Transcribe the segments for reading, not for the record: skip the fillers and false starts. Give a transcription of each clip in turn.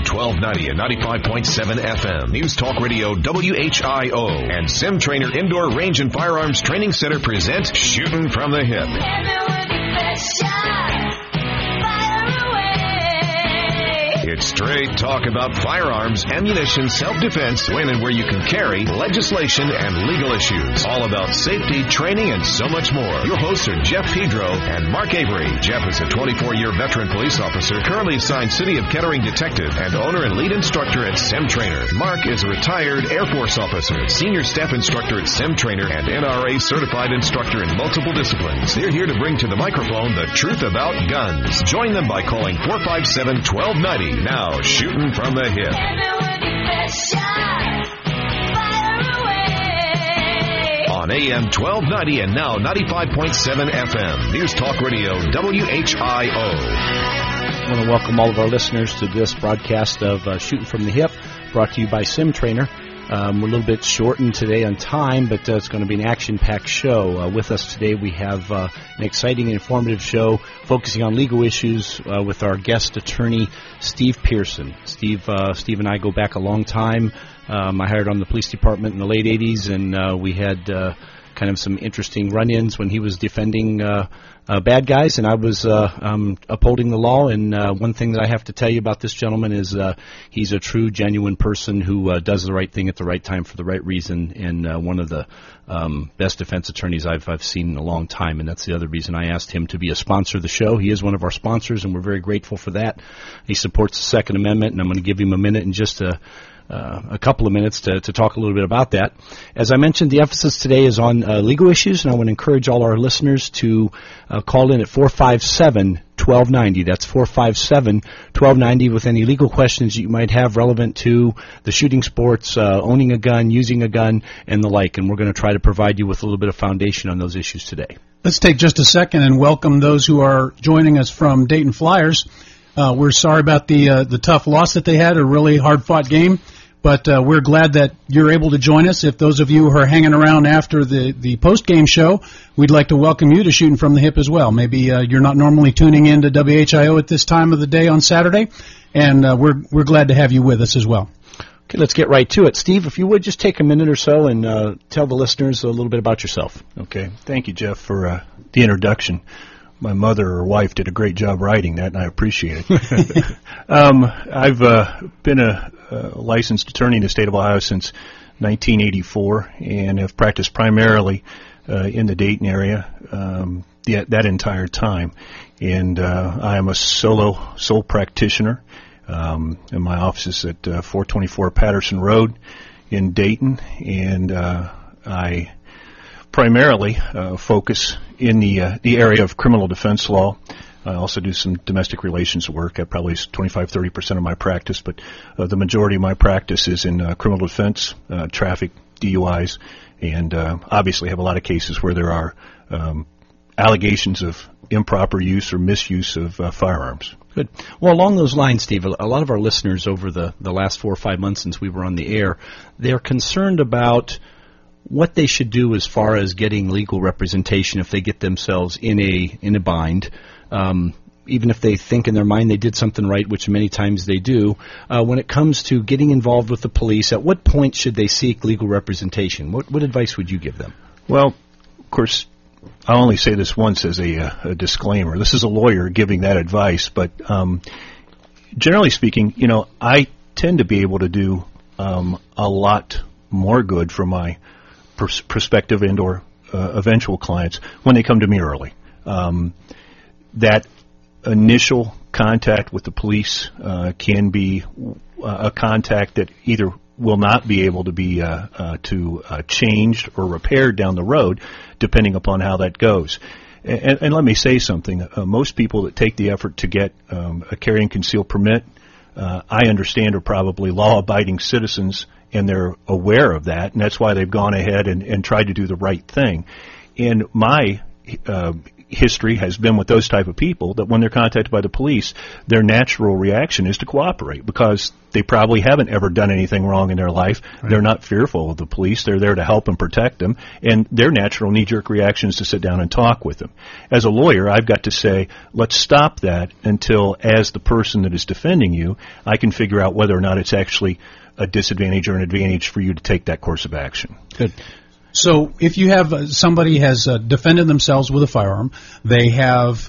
1290 and 95.7 FM. News Talk Radio WHIO and Sim Trainer Indoor Range and Firearms Training Center present Shooting from the Hip. It's straight talk about firearms, ammunition, self-defense, when and where you can carry, legislation, and legal issues. All about safety, training, and so much more. Your hosts are Jeff Pedro and Mark Avery. Jeff is a 24-year veteran police officer, currently assigned City of Kettering detective, and owner and lead instructor at Sim Trainer. Mark is a retired Air Force officer, senior staff instructor at Sim Trainer, and NRA certified instructor in multiple disciplines. They're here to bring to the microphone the truth about guns. Join them by calling 457-1290. Now, Shooting from the Hip. On AM 1290 and now 95.7 FM. News Talk Radio WHIO. I want to welcome all of our listeners to this broadcast of Shooting from the Hip, brought to you by Sim Trainer. We're a little bit shortened today on time, but it's going to be an action-packed show. With us today, we have an exciting and informative show focusing on legal issues with our guest attorney, Steve Pearson. Steve and I go back a long time. I hired on the police department in the late 80s, and we had kind of some interesting run-ins when he was defending bad guys, and I was upholding the law. And one thing that I have to tell you about this gentleman is he's a true, genuine person who does the right thing at the right time for the right reason, and one of the best defense attorneys I've seen in a long time, and that's the other reason I asked him to be a sponsor of the show. He is one of our sponsors, and we're very grateful for that. He supports the Second Amendment, and I'm going to give him a minute in just a couple of minutes to talk a little bit about that. As I mentioned, the emphasis today is on legal issues, and I want to encourage all our listeners to call in at 457-1290. That's 457-1290 with any legal questions you might have relevant to the shooting sports, owning a gun, using a gun, and the like. And we're going to try to provide you with a little bit of foundation on those issues today. Let's take just a second and welcome those who are joining us from Dayton Flyers. We're sorry about the tough loss that they had, a really hard-fought game. But we're glad that you're able to join us. If those of you who are hanging around after the post-game show, we'd like to welcome you to Shooting from the Hip as well. Maybe you're not normally tuning in to WHIO at this time of the day on Saturday, and we're glad to have you with us as well. Okay, let's get right to it. Steve, if you would just take a minute or so and tell the listeners a little bit about yourself. Okay. Thank you, Jeff, for the introduction. My mother or wife did a great job writing that, and I appreciate it. I've been a licensed attorney in the state of Ohio since 1984, and have practiced primarily in the Dayton area that entire time. And I am a sole practitioner, and my office is at 424 Patterson Road in Dayton, and I primarily focus in the area of criminal defense law. I also do some domestic relations work at probably 25-30% of my practice, but the majority of my practice is in criminal defense, traffic, DUIs, and obviously have a lot of cases where there are allegations of improper use or misuse of firearms. Good. Well, along those lines, Steve, a lot of our listeners over the last 4 or 5 months since we were on the air, they're concerned about what they should do as far as getting legal representation if they get themselves in a bind, even if they think in their mind they did something right, which many times they do. When it comes to getting involved with the police, at what point should they seek legal representation? What advice would you give them? Well, of course, I'll only say this once as a disclaimer. This is a lawyer giving that advice, but generally speaking, I tend to be able to do a lot more good for my prospective and/or eventual clients when they come to me early. That initial contact with the police can be a contact that either will not be able to be changed or repaired down the road, depending upon how that goes. And let me say something. Most people that take the effort to get a carry and conceal permit, I understand, are probably law-abiding citizens, and they're aware of that, and that's why they've gone ahead and tried to do the right thing. And my history has been with those type of people that when they're contacted by the police, their natural reaction is to cooperate because they probably haven't ever done anything wrong in their life. Right. They're not fearful of the police. They're there to help and protect them, and their natural knee-jerk reaction is to sit down and talk with them. As a lawyer, I've got to say, let's stop that until, as the person that is defending you, I can figure out whether or not it's actually a disadvantage or an advantage for you to take that course of action. Good. So if you have somebody has defended themselves with a firearm, they have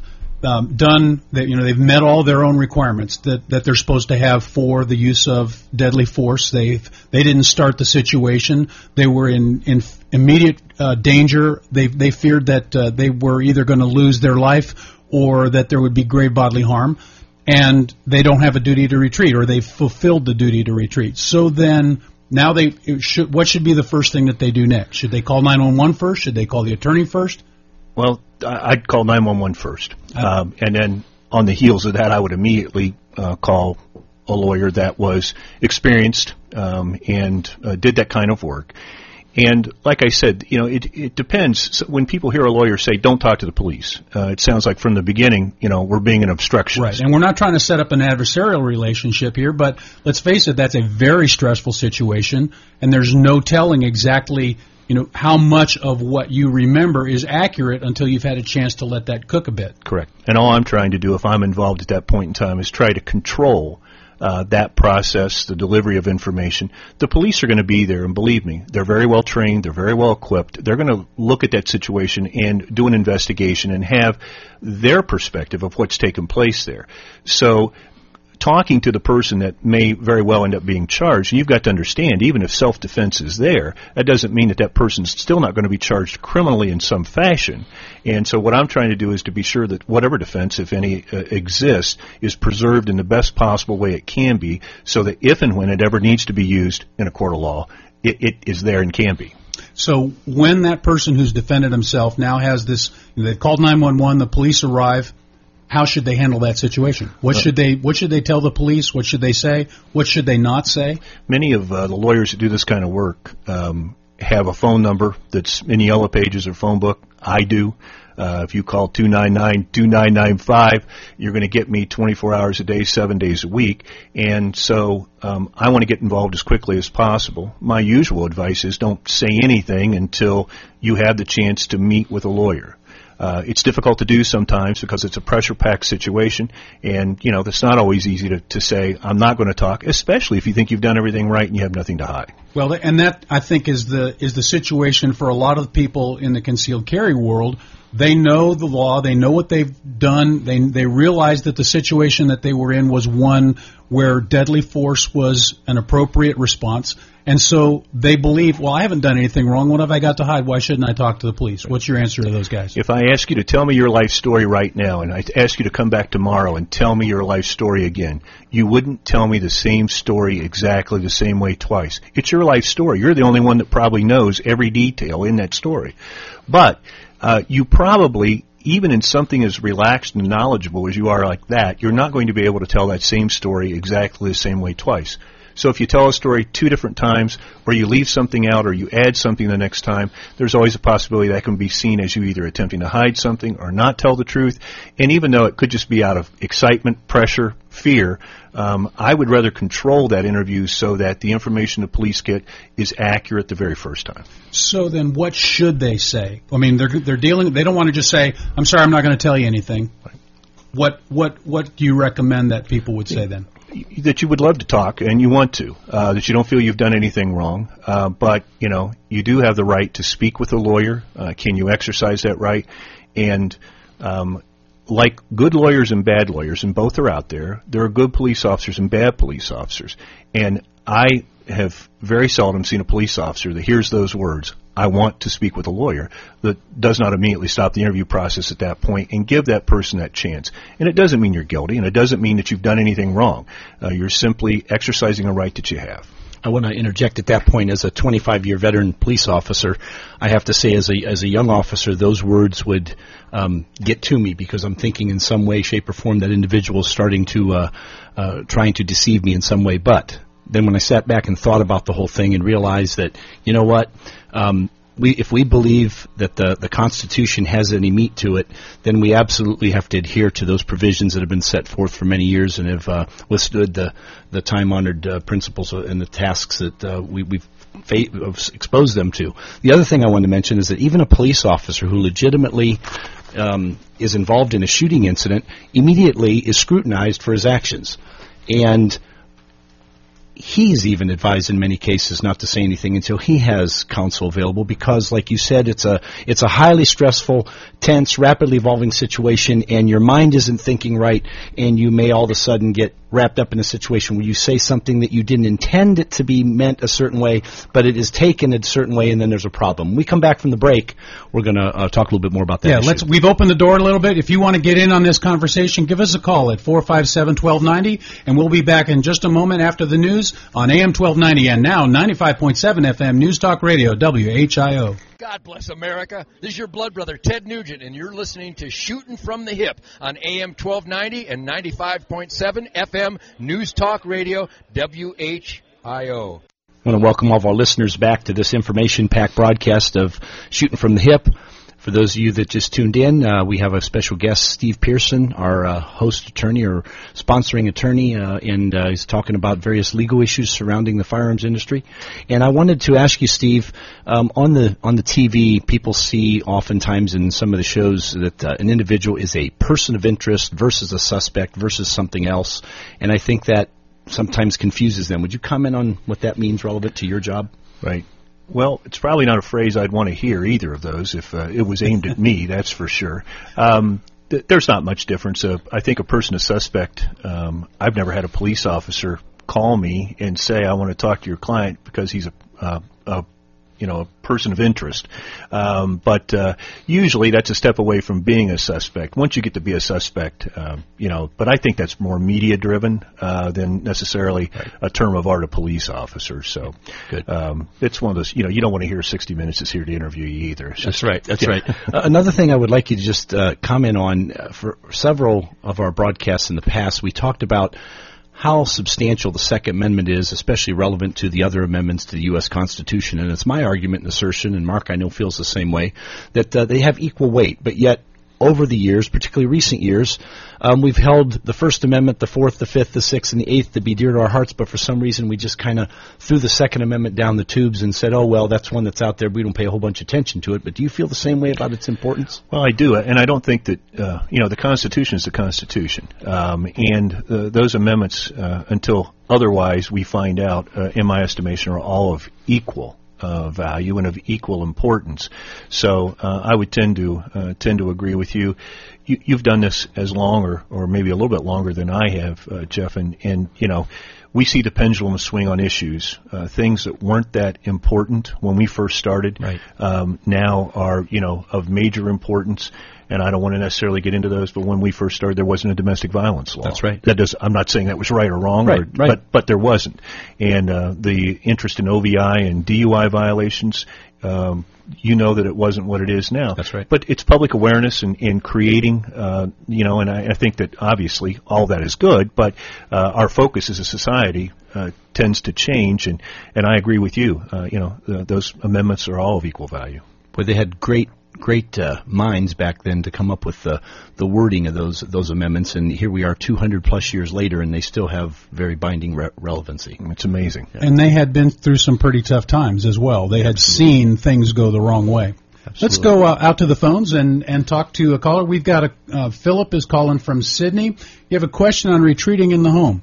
they've met all their own requirements that they're supposed to have for the use of deadly force. They didn't start the situation. They were in immediate danger. They feared that they were either going to lose their life or that there would be grave bodily harm, and they don't have a duty to retreat, or they've fulfilled the duty to retreat. So then, now what should be the first thing that they do next? Should they call 911 first? Should they call the attorney first? Well, I'd call 911 first, and then on the heels of that, I would immediately call a lawyer that was experienced and did that kind of work. And like I said, it depends. So when people hear a lawyer say, don't talk to the police, it sounds like from the beginning, we're being an obstructionist. Right, and we're not trying to set up an adversarial relationship here, but let's face it, that's a very stressful situation, and there's no telling exactly, how much of what you remember is accurate until you've had a chance to let that cook a bit. Correct. And all I'm trying to do, if I'm involved at that point in time, is try to control that process, the delivery of information. The police are going to be there, and believe me, they're very well trained, they're very well equipped. They're going to look at that situation and do an investigation and have their perspective of what's taken place there. So talking to the person that may very well end up being charged, and you've got to understand, even if self-defense is there, that doesn't mean that person's still not going to be charged criminally in some fashion. And so what I'm trying to do is to be sure that whatever defense, if any, exists, is preserved in the best possible way it can be, so that if and when it ever needs to be used in a court of law, it is there and can be. So when that person who's defended himself now has this, they've called 911, the police arrive, how should they handle that situation? What should they tell the police? What should they say? What should they not say? Many of the lawyers that do this kind of work have a phone number that's in the Yellow Pages or phone book. I do. If you call 299-2995, you're going to get me 24 hours a day, 7 days a week. And so I want to get involved as quickly as possible. My usual advice is don't say anything until you have the chance to meet with a lawyer. It's difficult to do sometimes because it's a pressure-packed situation, and, it's not always easy to say, I'm not going to talk, especially if you think you've done everything right and you have nothing to hide. Well, and that, I think, is the situation for a lot of people in the concealed carry world. They know the law. They know what they've done. They realize that the situation that they were in was one where deadly force was an appropriate response. And so they believe, well, I haven't done anything wrong. What have I got to hide? Why shouldn't I talk to the police? What's your answer to those guys? If I ask you to tell me your life story right now, and I ask you to come back tomorrow and tell me your life story again, you wouldn't tell me the same story exactly the same way twice. It's your life story. You're the only one that probably knows every detail in that story. But you probably, even in something as relaxed and knowledgeable as you are like that, you're not going to be able to tell that same story exactly the same way twice. So if you tell a story 2 different times, or you leave something out, or you add something the next time, there's always a possibility that can be seen as you either attempting to hide something or not tell the truth. And even though it could just be out of excitement, pressure, fear, I would rather control that interview so that the information the police get is accurate the very first time. So then what should they say? I mean, they're dealing, they don't want to just say, I'm sorry, I'm not going to tell you anything. Right. What do you recommend that people would say then? That you would love to talk and you want to, that you don't feel you've done anything wrong, but, you do have the right to speak with a lawyer. Can you exercise that right? And like good lawyers and bad lawyers, and both are out there, there are good police officers and bad police officers. And I have very seldom seen a police officer that hears those words, I want to speak with a lawyer, that does not immediately stop the interview process at that point and give that person that chance. And it doesn't mean you're guilty, and it doesn't mean that you've done anything wrong. You're simply exercising a right that you have. I want to interject at that point. As a 25-year veteran police officer, I have to say as a young officer, those words would get to me because I'm thinking in some way, shape, or form that individual is starting to trying to deceive me in some way. But then when I sat back and thought about the whole thing and realized that, you know what, if we believe that the Constitution has any meat to it, then we absolutely have to adhere to those provisions that have been set forth for many years and have withstood the time-honored principles and the tasks that we've exposed them to. The other thing I wanted to mention is that even a police officer who legitimately is involved in a shooting incident immediately is scrutinized for his actions. And he's even advised in many cases not to say anything until he has counsel available because, like you said, it's a highly stressful, tense, rapidly evolving situation, and your mind isn't thinking right, and you may all of a sudden get wrapped up in a situation where you say something that you didn't intend it to be meant a certain way, but it is taken a certain way, and then there's a problem. When we come back from the break, we're going to talk a little bit more about that issue. We've opened the door a little bit. If you want to get in on this conversation, give us a call at 457-1290, and we'll be back in just a moment after the news on AM 1290 and now 95.7 FM News Talk Radio, WHIO. God bless America. This is your blood brother, Ted Nugent, and you're listening to Shooting from the Hip on AM 1290 and 95.7 FM News Talk Radio, WHIO. I want to welcome all of our listeners back to this information-packed broadcast of Shooting from the Hip. For those of you that just tuned in, we have a special guest, Steve Pearson, our host attorney or sponsoring attorney, and he's talking about various legal issues surrounding the firearms industry. And I wanted to ask you, Steve, on the TV, people see oftentimes in some of the shows that an individual is a person of interest versus a suspect versus something else, and I think that sometimes confuses them. Would you comment on what that means relevant to your job? Right. Well, it's probably not a phrase I'd want to hear either of those if it was aimed at me, that's for sure. There's not much difference. I think a person, a suspect, I've never had a police officer call me and say, I want to talk to your client because he's a person of interest. But usually that's a step away from being a suspect. Once you get to be a suspect, but I think that's more media driven than necessarily a term of art of police officer. So good. It's one of those, you don't want to hear 60 Minutes is here to interview you either. That's right. Another thing I would like you to just comment on, for several of our broadcasts in the past, we talked about how substantial the Second Amendment is, especially relevant to the other amendments to the U.S. Constitution. And it's my argument and assertion, and Mark, I know, feels the same way, that they have equal weight. But yet, over the years, particularly recent years, we've held the First Amendment, the Fourth, the Fifth, the Sixth, and the Eighth to be dear to our hearts, but for some reason we just kind of threw the Second Amendment down the tubes and said, oh, well, that's one that's out there. We don't pay a whole bunch of attention to it. But do you feel the same way about its importance? Well, I do, and I don't think that, the Constitution is the Constitution. And those amendments, until otherwise we find out, in my estimation, are all of equal value and of equal importance. So I would tend to agree with you. You've done this as long or maybe a little bit longer than I have, Jeff, and we see the pendulum swing on issues. Things that weren't that important when we first started now are of major importance. And I don't want to necessarily get into those, but when we first started, there wasn't a domestic violence law. That's right. I'm not saying that was right or wrong, right. But there wasn't. And the interest in OVI and DUI violations, that it wasn't what it is now. That's right. But it's public awareness and creating, and I think that obviously all that is good, but our focus as a society tends to change, and I agree with you. Those amendments are all of equal value. Well, they had great minds back then to come up with the wording of those amendments, and here we are 200 plus years later, and they still have very binding relevancy. It's amazing. Yeah. And they had been through some pretty tough times as well. They had seen things go the wrong way. Absolutely. Let's go out to the phones and talk to a caller. We've got Philip is calling from Sydney. You have a question on retreating in the home.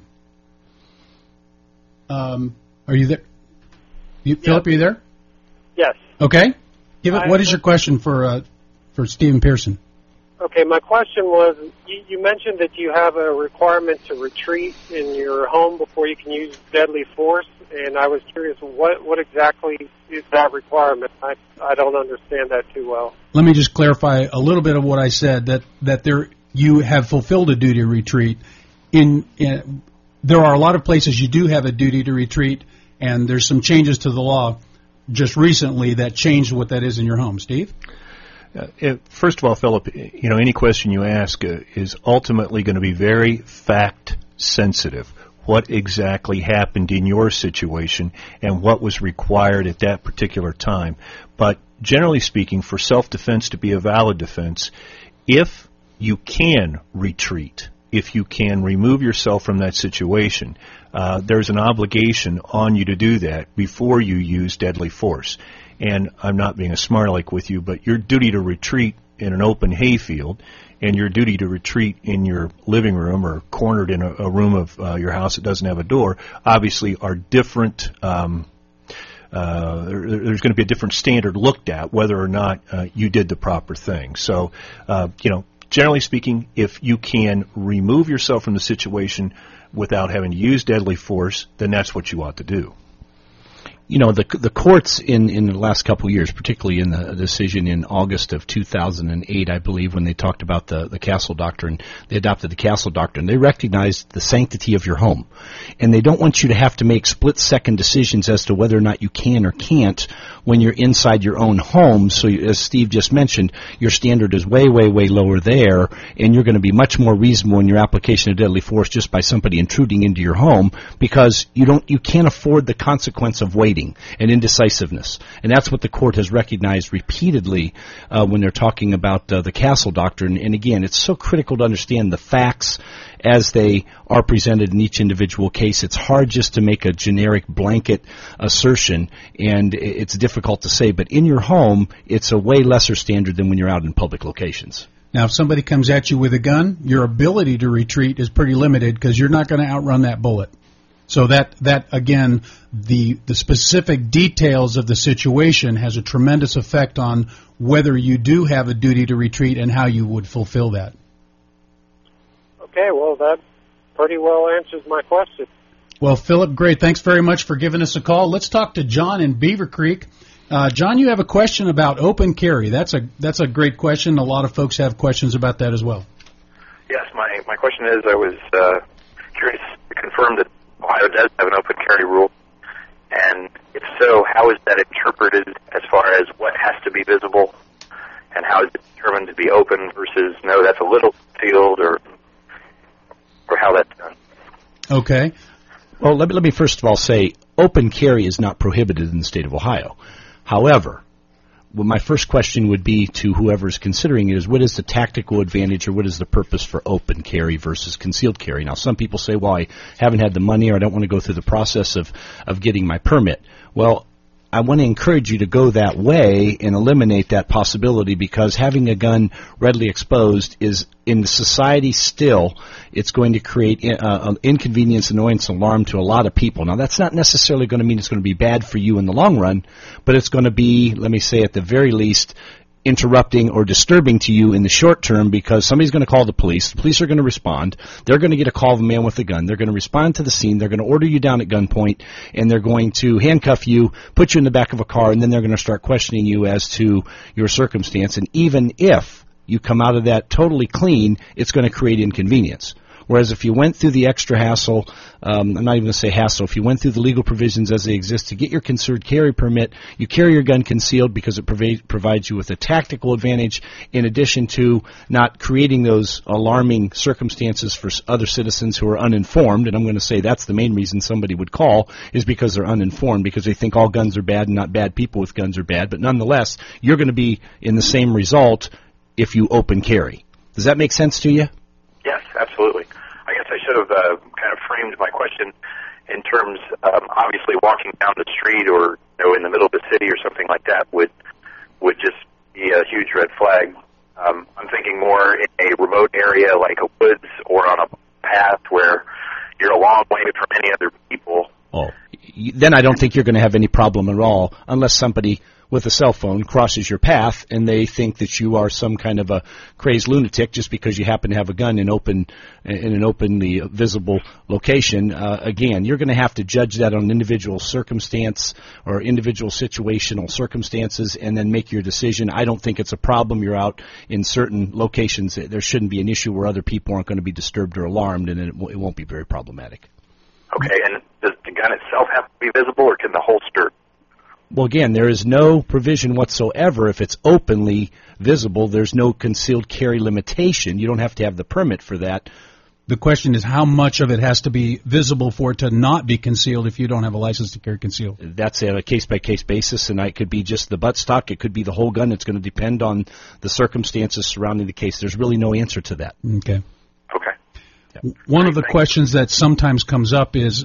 Are you there? Philip, are you there? Yes. Okay. What is your question for Stephen Pearson? Okay, my question was, you mentioned that you have a requirement to retreat in your home before you can use deadly force, and I was curious, what exactly is that requirement? I don't understand that too well. Let me just clarify a little bit of what I said, that you have fulfilled a duty to retreat. There are a lot of places you do have a duty to retreat, and there's some changes to the law just recently that changed what that is in your home. Steve? First of all, Philip, any question you ask is ultimately going to be very fact sensitive. What exactly happened in your situation and what was required at that particular time. But generally speaking, for self-defense to be a valid defense, if you can retreat, if you can remove yourself from that situation, there's an obligation on you to do that before you use deadly force. And I'm not being a smart aleck with you, but your duty to retreat in an open hayfield and your duty to retreat in your living room or cornered in a room of your house that doesn't have a door obviously are different. There's going to be a different standard looked at whether or not you did the proper thing. So, generally speaking, if you can remove yourself from the situation without having to use deadly force, then that's what you ought to do. You know, the courts in the last couple of years, particularly in the decision in August of 2008, I believe, when they talked about the Castle Doctrine, they adopted the Castle Doctrine. They recognized the sanctity of your home. And they don't want you to have to make split-second decisions as to whether or not you can or can't when you're inside your own home. So as Steve just mentioned, your standard is way, way, way lower there, and you're going to be much more reasonable in your application of deadly force just by somebody intruding into your home because you can't afford the consequence of waiting and indecisiveness. And that's what the court has recognized repeatedly when they're talking about the Castle Doctrine. And again, it's so critical to understand the facts as they are presented in each individual case. It's hard just to make a generic blanket assertion, and it's difficult to say. But in your home, it's a way lesser standard than when you're out in public locations. Now, if somebody comes at you with a gun, your ability to retreat is pretty limited because you're not going to outrun that bullet. So that again, the specific details of the situation has a tremendous effect on whether you do have a duty to retreat and how you would fulfill that. Okay, well, that pretty well answers my question. Well, Philip, great. Thanks very much for giving us a call. Let's talk to John in Beaver Creek. John, you have a question about open carry. That's a great question. A lot of folks have questions about that as well. Yes, my question is, I was curious to confirm that Ohio does have an open carry rule, and if so, how is that interpreted as far as what has to be visible, and how is it determined to be open versus no, that's a little field, or how that's done? Okay. Well, let me first of all say open carry is not prohibited in the state of Ohio. However, well, my first question would be to whoever is considering it is what is the tactical advantage or what is the purpose for open carry versus concealed carry? Now, some people say, well, I haven't had the money or I don't want to go through the process of getting my permit. Well, I want to encourage you to go that way and eliminate that possibility because having a gun readily exposed is in the society still, it's going to create inconvenience, annoyance, alarm to a lot of people. Now, that's not necessarily going to mean it's going to be bad for you in the long run, but it's going to be, let me say at the very least, interrupting or disturbing to you in the short term because somebody's going to call the police. The police are going to respond. They're going to get a call of a man with a gun. They're going to respond to the scene. They're going to order you down at gunpoint, and they're going to handcuff you, put you in the back of a car, and then they're going to start questioning you as to your circumstance. And even if you come out of that totally clean, it's going to create inconvenience. Whereas if you went through the extra hassle, I'm not even going to say hassle, if you went through the legal provisions as they exist to get your concealed carry permit, you carry your gun concealed because it provides you with a tactical advantage in addition to not creating those alarming circumstances for other citizens who are uninformed. And I'm going to say that's the main reason somebody would call is because they're uninformed, because they think all guns are bad and not bad people with guns are bad. But nonetheless, you're going to be in the same result if you open carry. Does that make sense to you? Yes, absolutely. I guess I should have kind of framed my question in terms, obviously walking down the street or in the middle of the city or something like that would just be a huge red flag. I'm thinking more in a remote area like a woods or on a path where you're a long way from any other people. Oh, then I don't think you're going to have any problem at all unless somebody with a cell phone crosses your path and they think that you are some kind of a crazed lunatic just because you happen to have a gun in an openly visible location. Again, you're going to have to judge that on individual circumstance or individual situational circumstances and then make your decision. I don't think it's a problem. You're out in certain locations. There shouldn't be an issue where other people aren't going to be disturbed or alarmed, and it won't be very problematic. Okay, and does the gun itself have to be visible, or can the holster? Well, again, there is no provision whatsoever. If it's openly visible, there's no concealed carry limitation. You don't have to have the permit for that. The question is how much of it has to be visible for it to not be concealed if you don't have a license to carry concealed. That's a case-by-case basis, and it could be just the buttstock. It could be the whole gun. It's going to depend on the circumstances surrounding the case. There's really no answer to that. Okay. Okay. One of the questions that sometimes comes up is,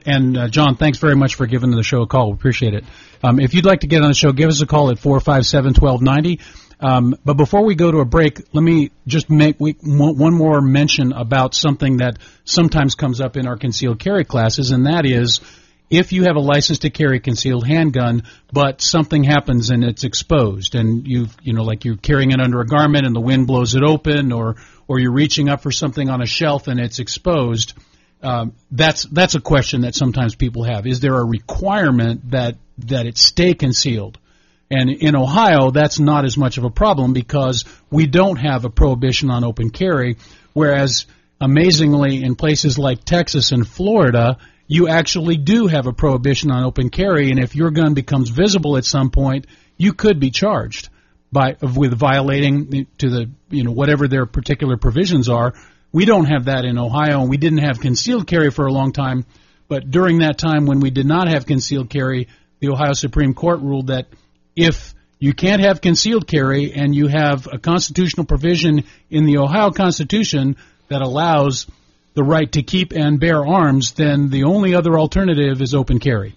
John, thanks very much for giving the show a call. We appreciate it. If you'd like to get on the show, give us a call at 457-1290. But before we go to a break, let me just make one more mention about something that sometimes comes up in our concealed carry classes, and that is if you have a license to carry a concealed handgun, but something happens and it's exposed, and like you're carrying it under a garment and the wind blows it open, or you're reaching up for something on a shelf and it's exposed. That's a question that sometimes people have. Is there a requirement that it stay concealed? And in Ohio, that's not as much of a problem because we don't have a prohibition on open carry, whereas amazingly in places like Texas and Florida, you actually do have a prohibition on open carry, and if your gun becomes visible at some point, you could be charged with violating to the whatever their particular provisions are. We don't have that in Ohio, and we didn't have concealed carry for a long time, but during that time when we did not have concealed carry, the Ohio Supreme Court ruled that if you can't have concealed carry and you have a constitutional provision in the Ohio Constitution that allows the right to keep and bear arms, then the only other alternative is open carry.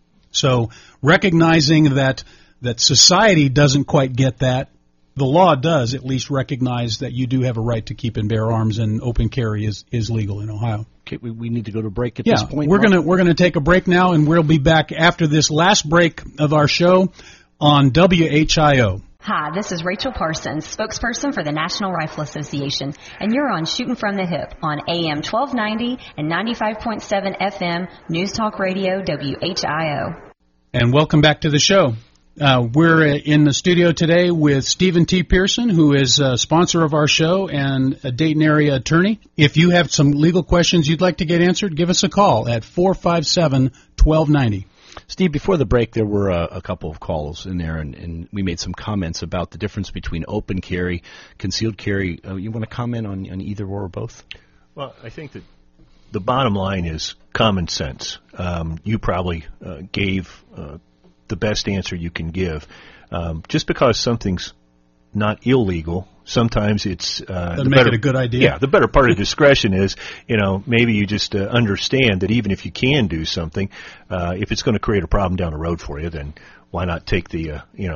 So recognizing that society doesn't quite get that, the law does at least recognize that you do have a right to keep and bear arms, and open carry is legal in Ohio. Okay, we need to go to break at this point. We're gonna take a break now, and we'll be back after this last break of our show on WHIO. Hi, this is Rachel Parsons, spokesperson for the National Rifle Association, and you're on Shooting from the Hip on AM 1290 and 95.7 FM News Talk Radio WHIO. And welcome back to the show. We're in the studio today with Stephen T. Pearson, who is a sponsor of our show and a Dayton area attorney. If you have some legal questions you'd like to get answered, give us a call at 457-1290. Steve, before the break, there were a couple of calls in there, and we made some comments about the difference between open carry, concealed carry. You want to comment on either or both? Well, I think that the bottom line is common sense. You probably gave the best answer you can give. Just because something's not illegal, sometimes it's doesn't make it a good idea. Yeah, the better part of discretion is, maybe you just understand that even if you can do something, if it's going to create a problem down the road for you, then why not take the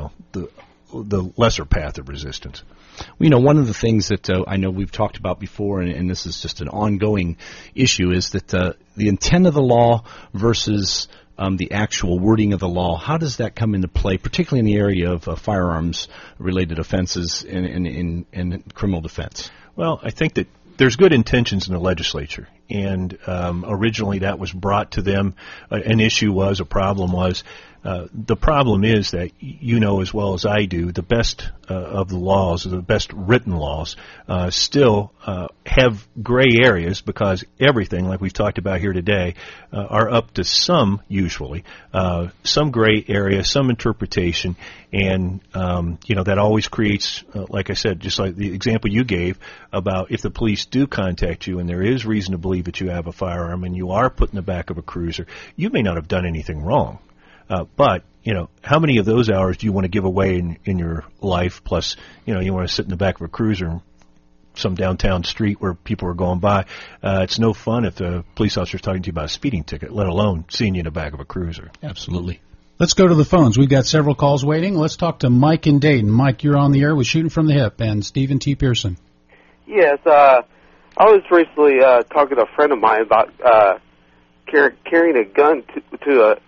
lesser path of resistance? One of the things that I know we've talked about before, and this is just an ongoing issue, is that the intent of the law versus the actual wording of the law. How does that come into play, particularly in the area of firearms-related offenses in criminal defense? Well, I think that there's good intentions in the legislature, and originally that was brought to them. A problem was, the problem is that as well as I do, the best of the laws, the best written laws, still have gray areas because everything, like we've talked about here today, are up to some gray area, some interpretation, and that always creates, like I said, just like the example you gave about if the police do contact you and there is reason to believe that you have a firearm and you are put in the back of a cruiser, you may not have done anything wrong. But how many of those hours do you want to give away in your life? Plus, you want to sit in the back of a cruiser in some downtown street where people are going by. It's no fun if the police officer is talking to you about a speeding ticket, let alone seeing you in the back of a cruiser. Absolutely. Let's go to the phones. We've got several calls waiting. Let's talk to Mike in Dayton. Mike, you're on the air with Shooting from the Hip and Stephen T. Pearson. Yes, I was recently talking to a friend of mine about carrying a gun to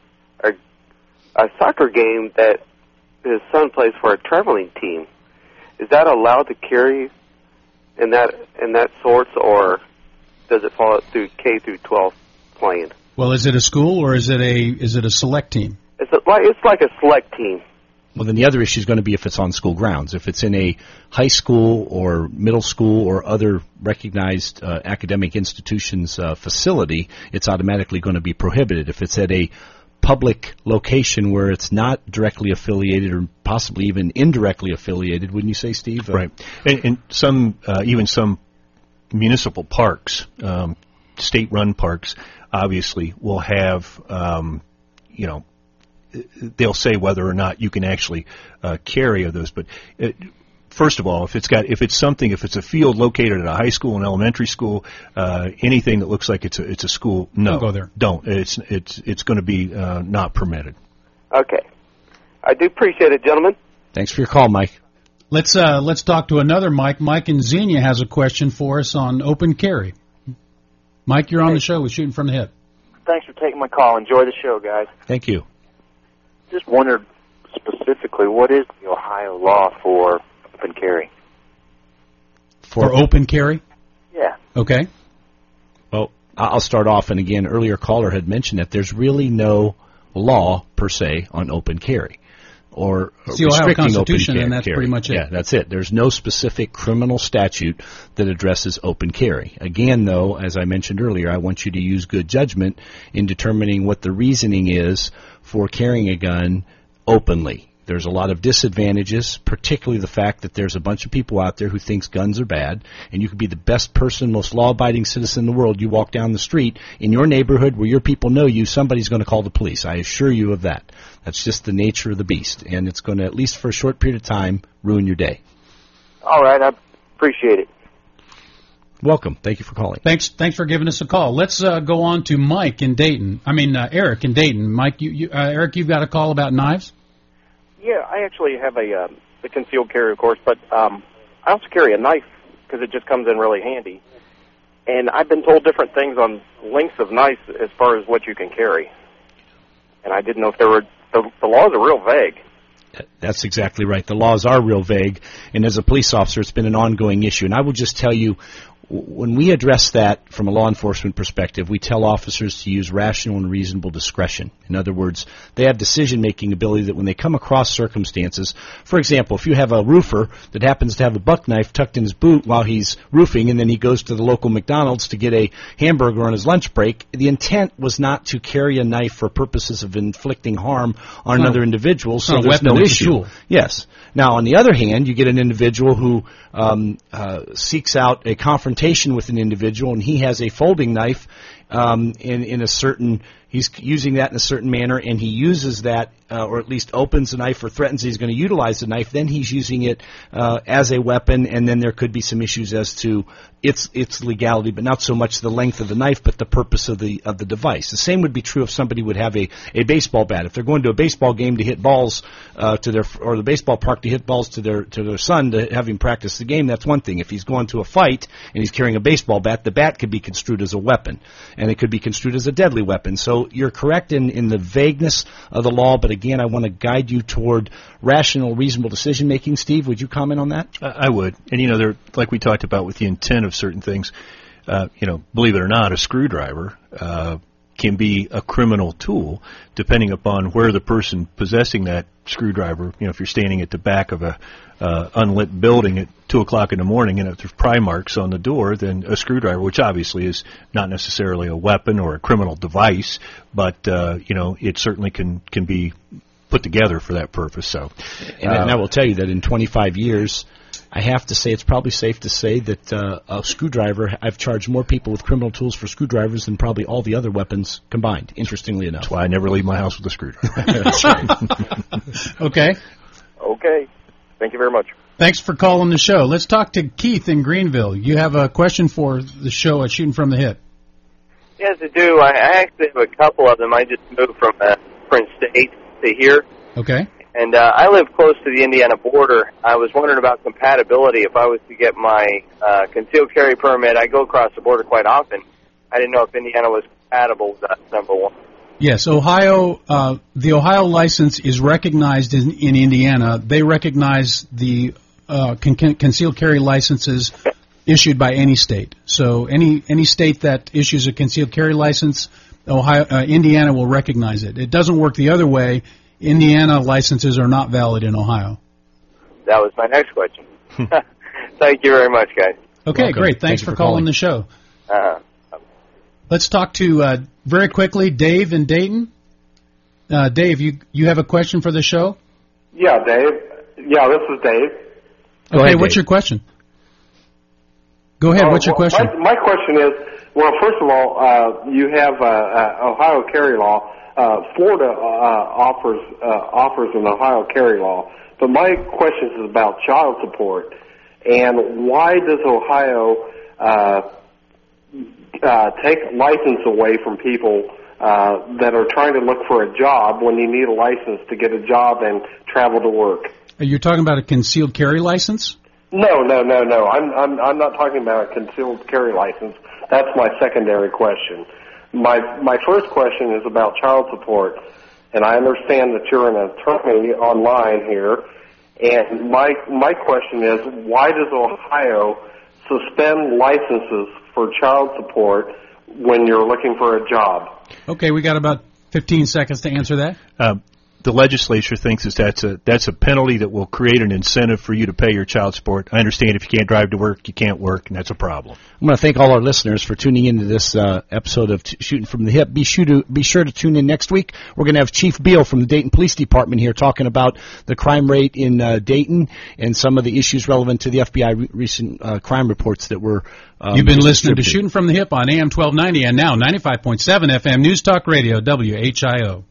a soccer game that his son plays for a traveling team. Is that allowed to carry in that sorts, or does it fall through K through 12 playing? Well, is it a school or is it a select team? It's like a select team. Well, then the other issue is going to be if it's on school grounds. If it's in a high school or middle school or other recognized academic institution's facility, it's automatically going to be prohibited. If it's at a public location where it's not directly affiliated or possibly even indirectly affiliated, wouldn't you say, Steve? Right. And some even some municipal parks, state-run parks, obviously will have, they'll say whether or not you can actually carry of those. But first of all, if it's a field located at a high school, an elementary school, anything that looks like it's a school, no, don't go there. Don't. It's going to be not permitted. Okay. I do appreciate it, gentlemen. Thanks for your call, Mike. Let's talk to another Mike. Mike in Xenia has a question for us on open carry. Mike, you're on the show with Shooting from the Hip. Thanks for taking my call. Enjoy the show, guys. Thank you. Just wondered specifically, what is the Ohio law for open carry? For open carry? Yeah. Okay. Well, I'll start off, and again, earlier caller had mentioned that there's really no law per se on open carry or it's the Ohio restricting Constitution, open and that's carry. pretty much it. Yeah, that's it. There's no specific criminal statute that addresses open carry. Again, though, as I mentioned earlier, I want you to use good judgment in determining what the reasoning is for carrying a gun openly. There's a lot of disadvantages, particularly the fact that there's a bunch of people out there who thinks guns are bad, and you could be the best person, most law-abiding citizen in the world. You walk down the street in your neighborhood where your people know you, somebody's going to call the police. I assure you of that. That's just the nature of the beast, and it's going to, at least for a short period of time, ruin your day. All right, I appreciate it. Welcome. Thank you for calling. Thanks for giving us a call. Let's go on to Mike in Dayton. Eric in Dayton. Mike, Eric, you've got a call about knives? Yeah, I actually have a concealed carry, of course, but I also carry a knife because it just comes in really handy. And I've been told different things on lengths of knife as far as what you can carry. And I didn't know if the laws are real vague. That's exactly right. The laws are real vague, and as a police officer, it's been an ongoing issue. And I will just tell you, when we address that from a law enforcement perspective, we tell officers to use rational and reasonable discretion. In other words, they have decision-making ability that when they come across circumstances, for example, if you have a roofer that happens to have a buck knife tucked in his boot while he's roofing, and then he goes to the local McDonald's to get a hamburger on his lunch break, the intent was not to carry a knife for purposes of inflicting harm on another individual, so there's no issue. Yes. Now, on the other hand, you get an individual who seeks out a confrontation with an individual, and he has a folding knife in a certain. He's using that in a certain manner, and he uses that, or at least opens the knife or threatens he's going to utilize the knife. Then he's using it as a weapon, and then there could be some issues as to its legality, but not so much the length of the knife, but the purpose of the device. The same would be true if somebody would have a baseball bat. If they're going to a baseball game to hit balls or the baseball park to hit balls to their son to have him practice the game, that's one thing. If he's going to a fight and he's carrying a baseball bat, the bat could be construed as a weapon, and it could be construed as a deadly weapon. So you're correct in the vagueness of the law, but again, I want to guide you toward rational, reasonable decision-making. Steve, would you comment on that? I would. And, there, like we talked about with the intent of certain things, believe it or not, a screwdriver can be a criminal tool depending upon where the person possessing that screwdriver, if you're standing at the back of a unlit building at 2 o'clock in the morning and if there's pry marks on the door, then a screwdriver, which obviously is not necessarily a weapon or a criminal device, but, it certainly can be put together for that purpose. So, and I will tell you that in 25 years, I have to say it's probably safe to say that a screwdriver, I've charged more people with criminal tools for screwdrivers than probably all the other weapons combined, interestingly enough. That's why I never leave my house with a screwdriver. That's right. Okay. Thank you very much. Thanks for calling the show. Let's talk to Keith in Greenville. You have a question for the show at Shooting from the Hip. Yes, I do. I actually have a couple of them. I just moved from different state to here. Okay. And I live close to the Indiana border. I was wondering about compatibility. If I was to get my concealed carry permit, I go across the border quite often. I didn't know if Indiana was compatible with that, number one. Yes, Ohio. The Ohio license is recognized in Indiana. They recognize the concealed carry licenses issued by any state. So any state that issues a concealed carry license, Indiana will recognize it. It doesn't work the other way. Indiana licenses are not valid in Ohio. That was my next question. Thank you very much, guys. Okay, welcome. Great. Thanks for calling the show. Let's talk to, very quickly, Dave in Dayton. Dave, you have a question for the show? Yeah, Dave. Yeah, this is Dave. Okay, what's your question? Go ahead. What's your question? My question is, well, first of all, you have Ohio carry law. Florida offers an Ohio carry law. But my question is about child support. And why does Ohio take license away from people that are trying to look for a job when you need a license to get a job and travel to work? Are you talking about a concealed carry license? No. I'm not talking about a concealed carry license. That's my secondary question. My first question is about child support, and I understand that you're an attorney online here. And my question is, why does Ohio suspend licenses for child support when you're looking for a job? Okay, we got about 15 seconds to answer that. The legislature thinks that's a penalty that will create an incentive for you to pay your child support. I understand if you can't drive to work, you can't work, and that's a problem. I'm going to thank all our listeners for tuning into this episode of Shooting from the Hip. Be sure to tune in next week. We're going to have Chief Beal from the Dayton Police Department here talking about the crime rate in Dayton and some of the issues relevant to the FBI recent crime reports that were You've been listening to Shooting from the Hip on AM 1290 and now 95.7 FM News Talk Radio, WHIO.